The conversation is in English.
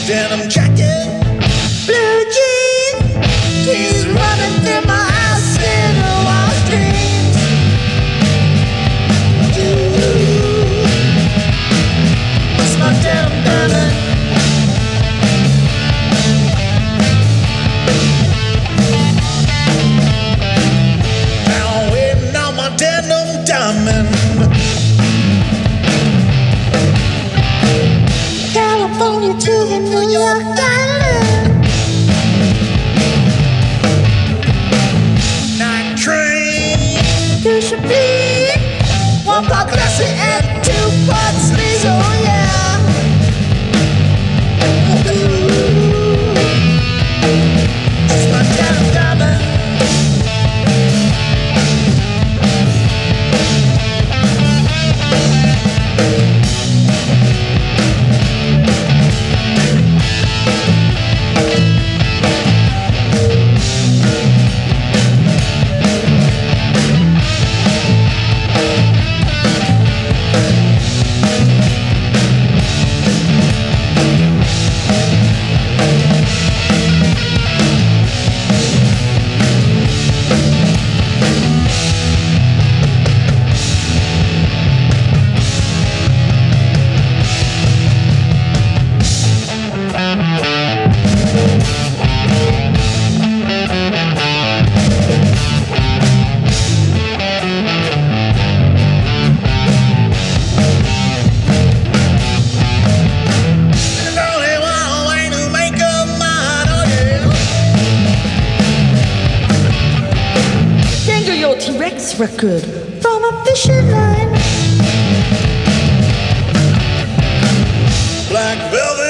denim jacket, blue jeans, he's running through my house in a wild dreams. What's my denim diamond? Now waiting on my denim diamond. California to the New York Island. Night train. You should be 1 part classy and 2 parts sleaze, oh yeah. Ooh. It's my denim diamond. T-Rex record from a fishing line. Black velvet.